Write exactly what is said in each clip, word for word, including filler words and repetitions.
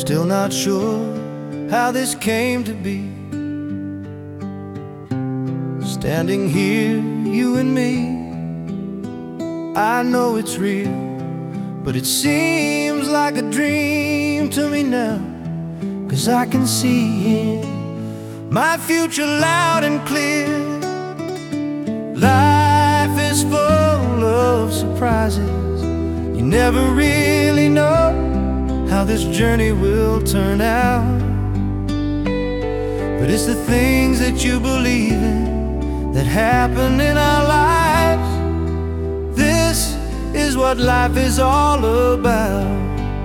Still not sure how this came to be. Standing here, you and me, I know it's real, but it seems like a dream to me now. 'Cause I can see in my future loud and clear. Life is full of surprises. You never really know how this journey will turn out. But it's the things that you believe in that happen in our lives. This is what life is all about.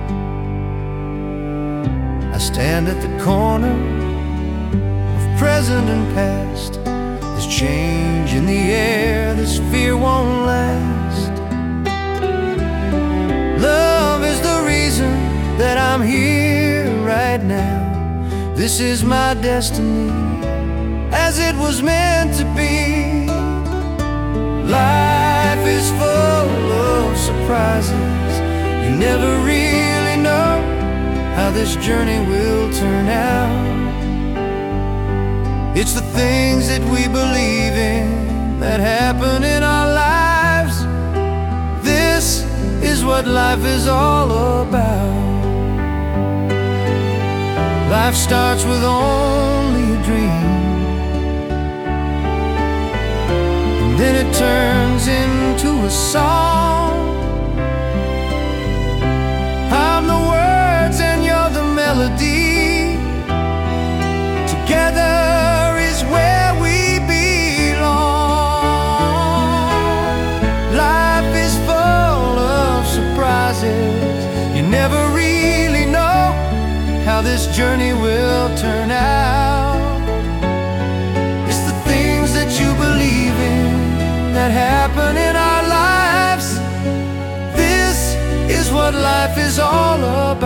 I stand at the corner of present and past. There's change in the air, this fear won't last. Love is the reason that I'm here right now. This is my destiny, as it was meant to be. Life is full of surprises. You never really know how this journey will turn out. It's the things that we believe in that happen in our lives. This is what life is all about. Life starts with only a dream, and then it turns into a song. I'm the words and you're the melody. Together is where we belong. Life is full of surprises. You never really know how this journey will turn out. It's the things that you believe in that happen in our lives. This is what life is all about.